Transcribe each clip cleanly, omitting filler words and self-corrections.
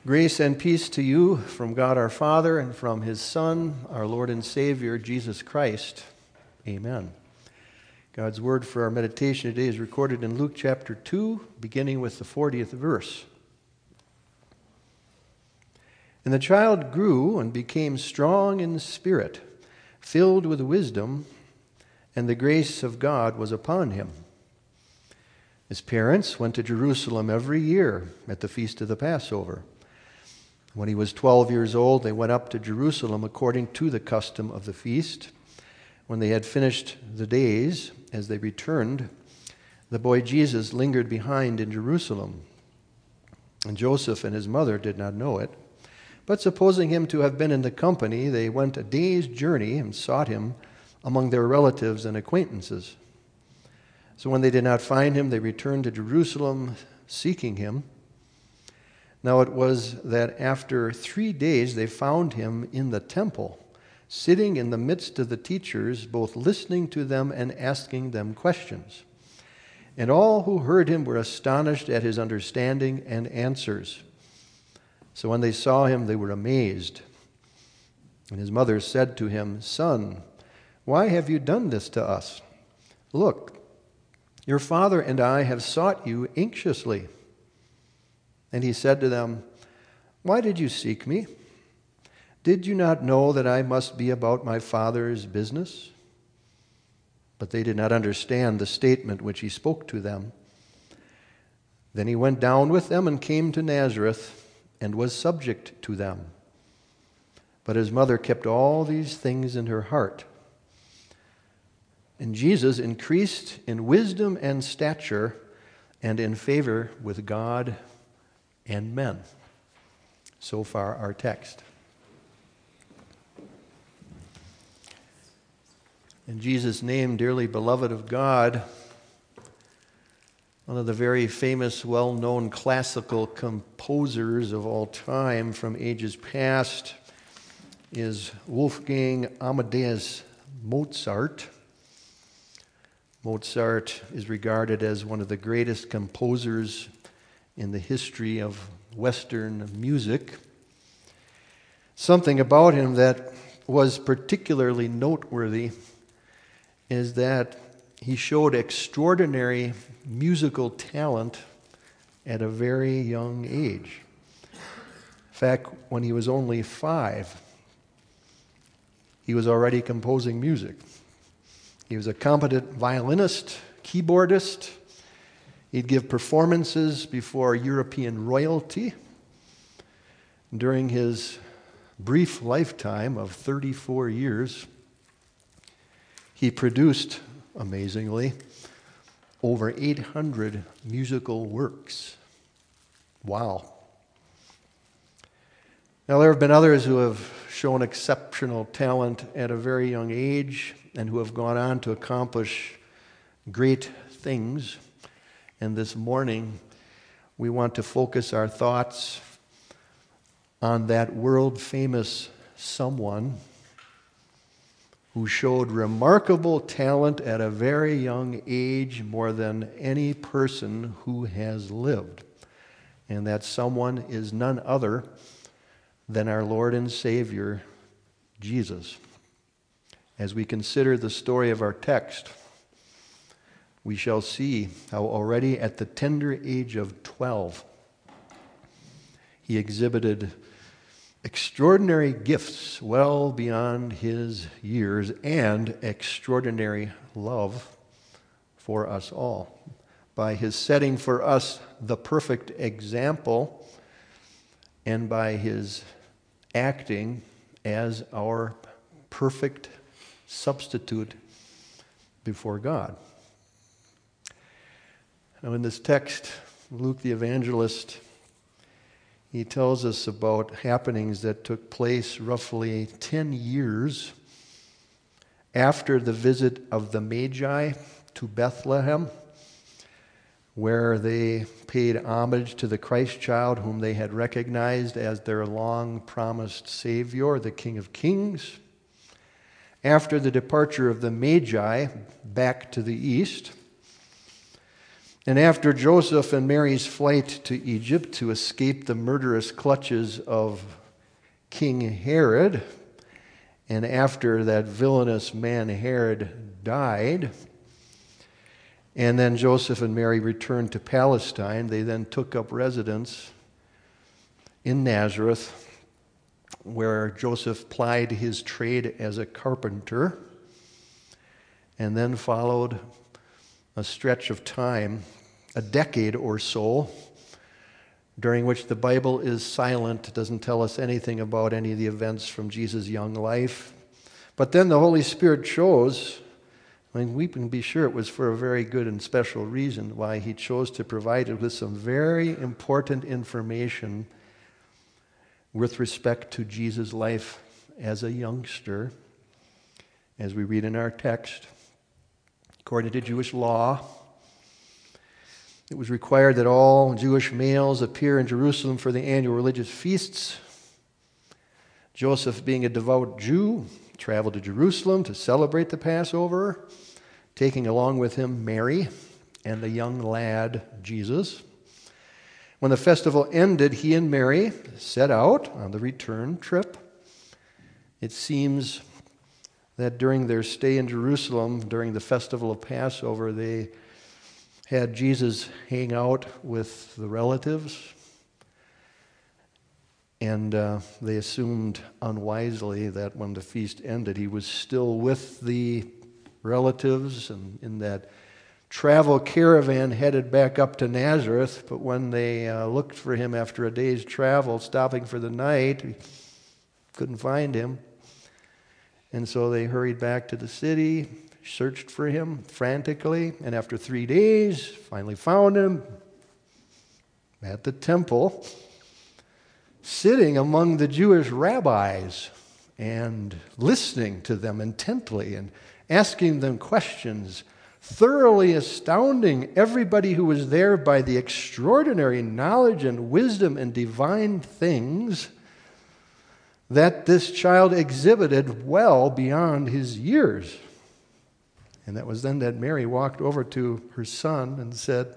Grace and peace to you from God our Father and from His Son, our Lord and Savior, Jesus Christ. Amen. God's word for our meditation today is recorded in Luke chapter 2, beginning with the 40th verse. And the child grew and became strong in spirit, filled with wisdom, and the grace of God was upon him. His parents went to Jerusalem every year at the feast of the Passover. When he was 12 years old, they went up to Jerusalem according to the custom of the feast. When they had finished the days, as they returned, the boy Jesus lingered behind in Jerusalem. And Joseph and his mother did not know it. But supposing him to have been in the company, they went a day's journey and sought him among their relatives and acquaintances. So when they did not find him, they returned to Jerusalem seeking him. Now it was that after 3 days they found him in the temple, sitting in the midst of the teachers, both listening to them and asking them questions. And all who heard him were astonished at his understanding and answers. So when they saw him, they were amazed. And his mother said to him, "Son, why have you done this to us? Look, your father and I have sought you anxiously." And he said to them, "Why did you seek me? Did you not know that I must be about my Father's business?" But they did not understand the statement which he spoke to them. Then he went down with them and came to Nazareth and was subject to them. But his mother kept all these things in her heart. And Jesus increased in wisdom and stature and in favor with God and men. So far, our text. In Jesus' name, dearly beloved of God, one of the very famous, well-known classical composers of all time from ages past is Wolfgang Amadeus Mozart. Mozart is regarded as one of the greatest composers in the history of Western music. Something about him that was particularly noteworthy is that he showed extraordinary musical talent at a very young age. In fact, when he was only 5, he was already composing music. He was a competent violinist, keyboardist. He'd give performances before European royalty. During his brief lifetime of 34 years, he produced, amazingly, over 800 musical works. Wow. Now, there have been others who have shown exceptional talent at a very young age and who have gone on to accomplish great things. And this morning, we want to focus our thoughts on that world-famous someone who showed remarkable talent at a very young age, more than any person who has lived. And that someone is none other than our Lord and Savior, Jesus. As we consider the story of our text, we shall see how already at the tender age of 12, he exhibited extraordinary gifts well beyond his years and extraordinary love for us all by his setting for us the perfect example and by his acting as our perfect substitute before God. Now, in this text, Luke the evangelist, he tells us about happenings that took place roughly 10 years after the visit of the Magi to Bethlehem, where they paid homage to the Christ child whom they had recognized as their long-promised Savior, the King of Kings. After the departure of the Magi back to the east, And after Joseph and Mary's flight to Egypt to escape the murderous clutches of King Herod, and after that villainous man Herod died, and then Joseph and Mary returned to Palestine, they then took up residence in Nazareth, where Joseph plied his trade as a carpenter, and then followed a stretch of time, a decade or so, during which the Bible is silent. It doesn't tell us anything about any of the events from Jesus' young life. But then the Holy Spirit chose, we can be sure it was for a very good and special reason, why he chose to provide it with some very important information with respect to Jesus' life as a youngster, as we read in our text. According to Jewish law, it was required that all Jewish males appear in Jerusalem for the annual religious feasts. Joseph, being a devout Jew, traveled to Jerusalem to celebrate the Passover, taking along with him Mary and the young lad Jesus. When the festival ended, he and Mary set out on the return trip. It seems that during their stay in Jerusalem, during the festival of Passover, they had Jesus hang out with the relatives, and they assumed unwisely that when the feast ended, he was still with the relatives and in that travel caravan headed back up to Nazareth. But when they looked for him after a day's travel, stopping for the night, couldn't find him. And so they hurried back to the city, searched for him frantically, and after 3 days, finally found him at the temple, sitting among the Jewish rabbis and listening to them intently and asking them questions, thoroughly astounding everybody who was there by the extraordinary knowledge and wisdom and divine things that this child exhibited well beyond his years. And that was then that Mary walked over to her son and said,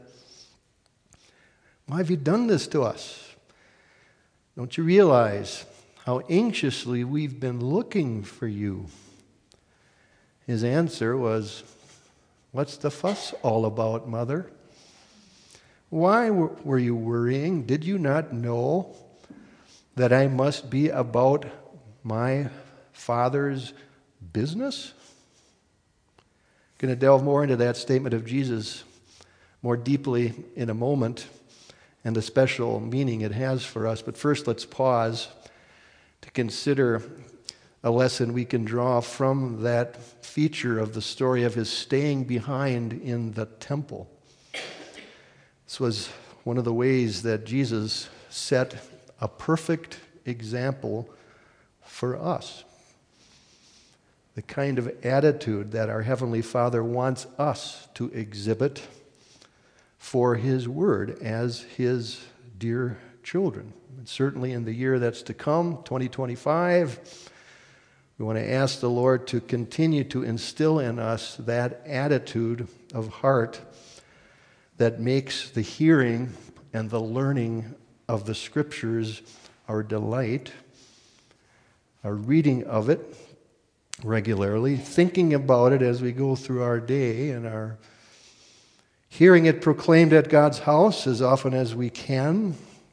"Why have you done this to us? Don't you realize how anxiously we've been looking for you?" His answer was, "What's the fuss all about, Mother? Why were you worrying? Did you not know that I must be about my Father's business?" Going to delve more into that statement of Jesus more deeply in a moment and the special meaning it has for us. But first, let's pause to consider a lesson we can draw from that feature of the story of his staying behind in the temple. This was one of the ways that Jesus set a perfect example for us. The kind of attitude that our Heavenly Father wants us to exhibit for His Word as His dear children. And certainly in the year that's to come, 2025, we want to ask the Lord to continue to instill in us that attitude of heart that makes the hearing and the learning of the Scriptures our delight, our reading of it regularly, thinking about it as we go through our day, and our hearing it proclaimed at God's house as often as we can,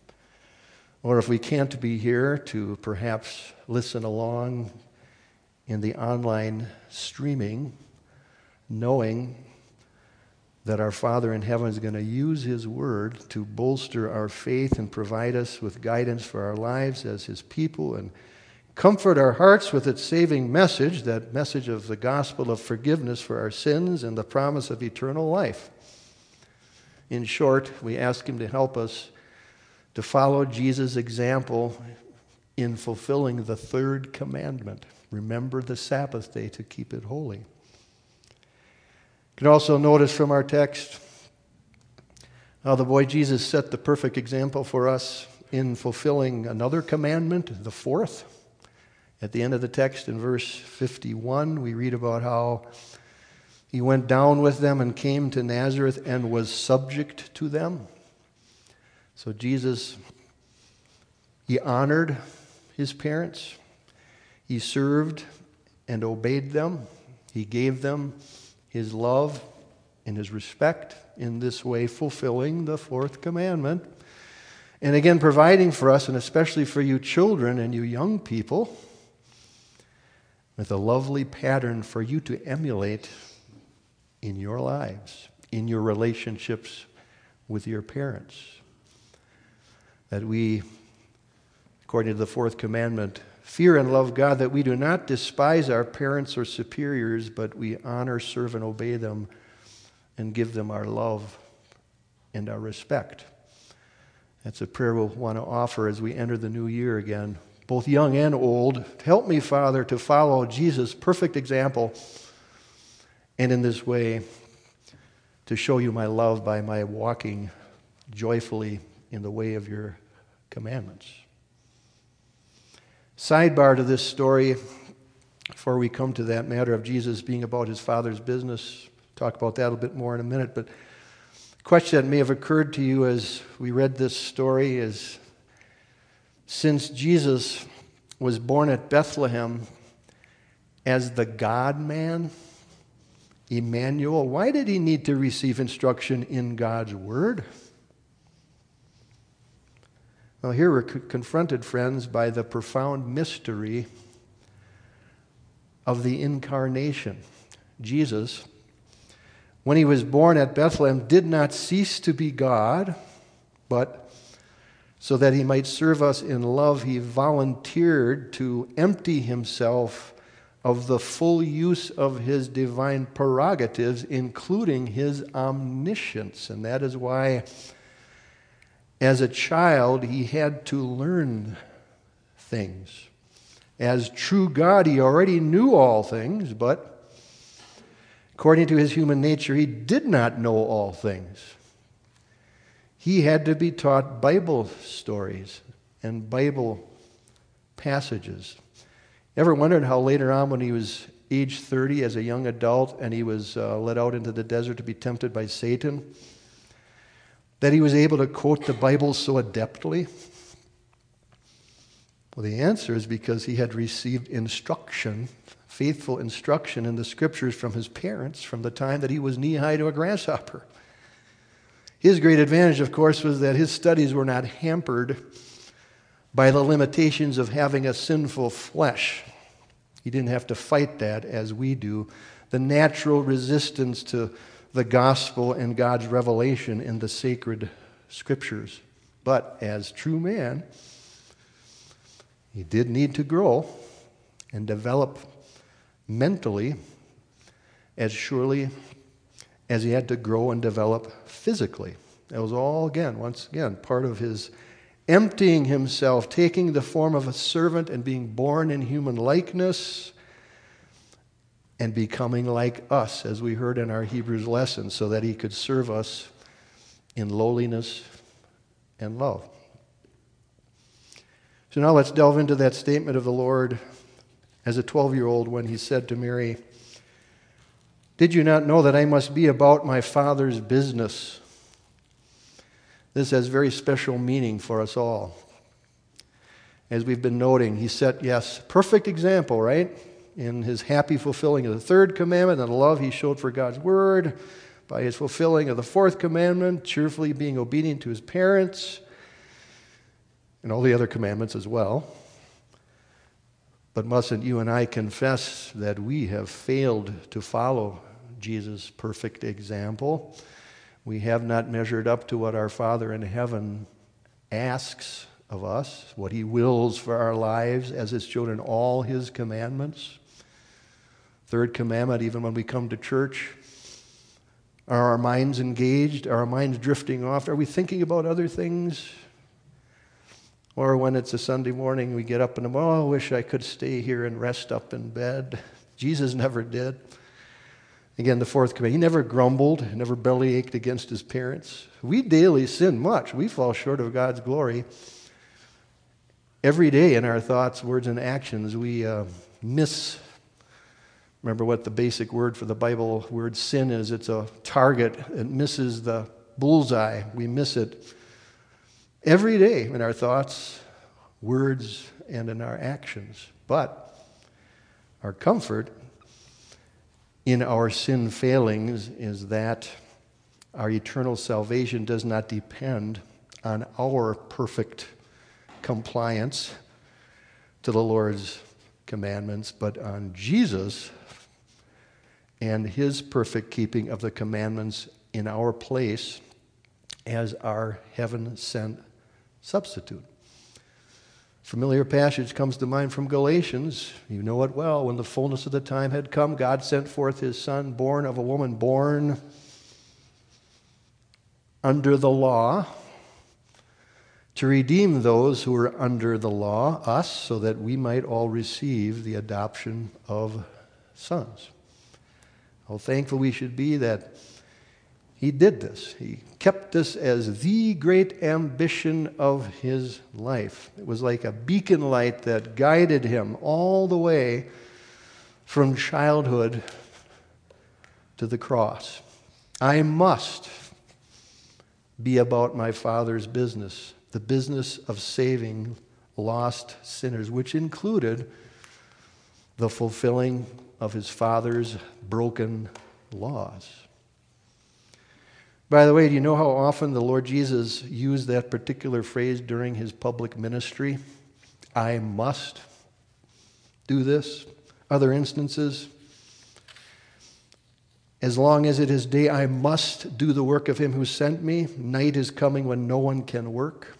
or if we can't be here, to perhaps listen along in the online streaming, knowing that our Father in heaven is going to use His Word to bolster our faith and provide us with guidance for our lives as His people, and comfort our hearts with its saving message, that message of the gospel of forgiveness for our sins and the promise of eternal life. In short, we ask Him to help us to follow Jesus' example in fulfilling the third commandment. Remember the Sabbath day to keep it holy. You can also notice from our text how the boy Jesus set the perfect example for us in fulfilling another commandment, the fourth. At the end of the text in verse 51, we read about how He went down with them and came to Nazareth and was subject to them. So Jesus, he honored his parents. He served and obeyed them. He gave them his love and his respect, in this way fulfilling the fourth commandment. And again, providing for us, and especially for you children and you young people, with a lovely pattern for you to emulate in your lives, in your relationships with your parents. That we, according to the fourth commandment, fear and love God, that we do not despise our parents or superiors, but we honor, serve, and obey them and give them our love and our respect. That's a prayer we'll want to offer as we enter the new year again, both young and old. Help me, Father, to follow Jesus' perfect example, and in this way to show you my love by my walking joyfully in the way of your commandments. Sidebar to this story, before we come to that matter of Jesus being about his Father's business. Talk about that a bit more in a minute, but a question that may have occurred to you as we read this story is, since Jesus was born at Bethlehem as the God-man, Emmanuel, why did he need to receive instruction in God's Word? Well, here we're confronted, friends, by the profound mystery of the incarnation. Jesus, when he was born at Bethlehem, did not cease to be God, but so that he might serve us in love, he volunteered to empty himself of the full use of his divine prerogatives, including his omniscience. And that is why, as a child, he had to learn things. As true God, he already knew all things, but according to his human nature, he did not know all things. He had to be taught Bible stories and Bible passages. Ever wondered how later on, when he was age 30 as a young adult and he was led out into the desert to be tempted by Satan, that he was able to quote the Bible so adeptly? Well, the answer is because he had received instruction, faithful instruction in the Scriptures from his parents from the time that he was knee-high to a grasshopper. His great advantage, of course, was that his studies were not hampered by the limitations of having a sinful flesh. He didn't have to fight that as we do. The natural resistance to the gospel and God's revelation in the sacred Scriptures. But as true man, he did need to grow and develop mentally as surely as he had to grow and develop physically. That was all, once again, part of his emptying himself, taking the form of a servant and being born in human likeness and becoming like us, as we heard in our Hebrews lesson, so that he could serve us in lowliness and love. So now let's delve into that statement of the Lord as a 12-year-old when he said to Mary, "Did you not know that I must be about my Father's business?" This has very special meaning for us all. As we've been noting, he set, perfect example, right? In his happy fulfilling of the third commandment and the love he showed for God's word, by his fulfilling of the fourth commandment, cheerfully being obedient to his parents, and all the other commandments as well. But mustn't you and I confess that we have failed to follow Jesus' perfect example? We have not measured up to what our Father in heaven asks of us, what he wills for our lives as is shown in all his commandments. Third commandment, even when we come to church, are our minds engaged? Are our minds drifting off? Are we thinking about other things? Or when it's a Sunday morning, we get up and, I wish I could stay here and rest up in bed. Jesus never did. Again, the fourth commandment, he never grumbled, never belly ached against his parents. We daily sin much. We fall short of God's glory. Every day in our thoughts, words, and actions, we miss Remember what the basic word for the Bible word sin is. It's a target. It misses the bullseye. We miss it every day in our thoughts, words, and in our actions. But our comfort in our sin failings is that our eternal salvation does not depend on our perfect compliance to the Lord's commandments, but on Jesus and his perfect keeping of the commandments in our place as our heaven-sent substitute. Familiar passage comes to mind from Galatians. You know it well. When the fullness of the time had come, God sent forth his Son, born of a woman, born under the law, to redeem those who were under the law, us, so that we might all receive the adoption of sons. How thankful we should be that he did this. He kept this as the great ambition of his life. It was like a beacon light that guided him all the way from childhood to the cross. I must be about my Father's business, the business of saving lost sinners, which included the fulfilling of his Father's broken laws. By the way, do you know how often the Lord Jesus used that particular phrase during his public ministry? I must do this. Other instances, as long as it is day, I must do the work of him who sent me. Night is coming when no one can work.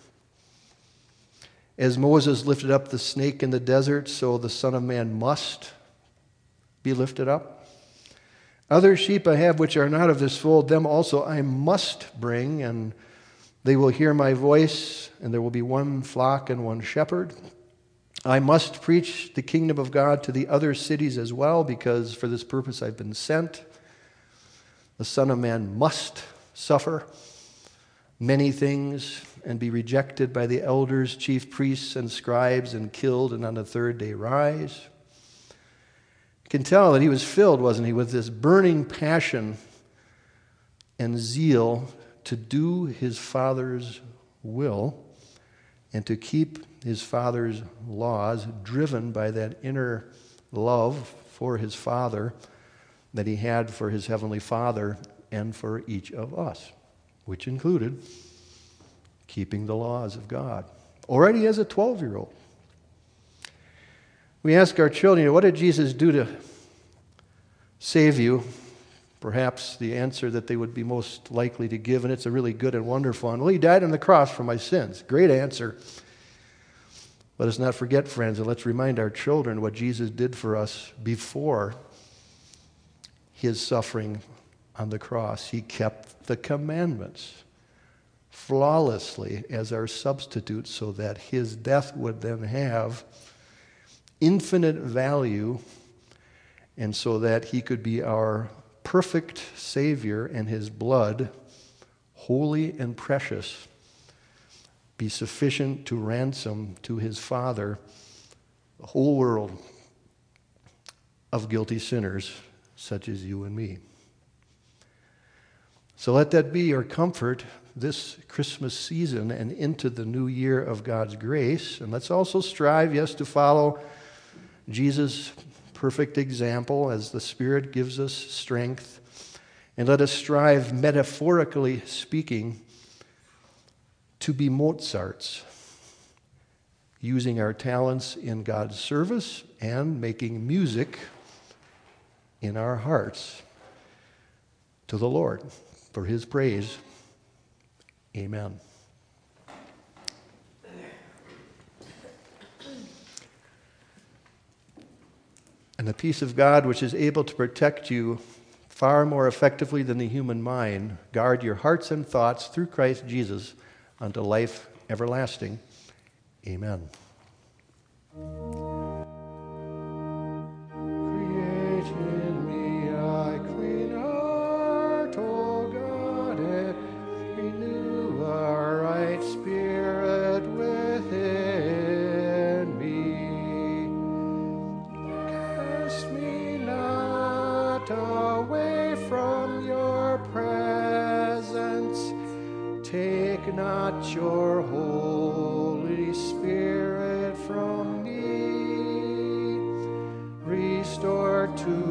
As Moses lifted up the snake in the desert, so the Son of Man must be lifted up. Other sheep I have which are not of this fold, them also I must bring, and they will hear my voice, and there will be one flock and one shepherd. I must preach the kingdom of God to the other cities as well, because for this purpose I've been sent. The Son of Man must suffer many things and be rejected by the elders, chief priests, and scribes, and killed, and on the third day rise. You can tell that he was filled, wasn't he, with this burning passion and zeal to do his Father's will and to keep his Father's laws, driven by that inner love for his Father that he had for his Heavenly Father and for each of us, which included keeping the laws of God, already as a 12-year-old. We ask our children, what did Jesus do to save you? Perhaps the answer that they would be most likely to give, and it's a really good and wonderful one. Well, he died on the cross for my sins. Great answer. Let us not forget, friends, and let's remind our children what Jesus did for us before his suffering on the cross. He kept the commandments flawlessly as our substitute, so that his death would then have infinite value, and so that he could be our perfect Savior, and his blood, holy and precious, be sufficient to ransom to his Father the whole world of guilty sinners such as you and me. So let that be your comfort this Christmas season and into the new year of God's grace. And let's also strive, yes, to follow Jesus' perfect example as the Spirit gives us strength. And let us strive, metaphorically speaking, to be Mozarts, using our talents in God's service and making music in our hearts to the Lord for his praise. Amen. And the peace of God, which is able to protect you far more effectively than the human mind, guard your hearts and thoughts through Christ Jesus unto life everlasting. Amen. Create in me a clean heart, O God, and renew a right spirit within me. Cast me not not your Holy Spirit from me. Restore to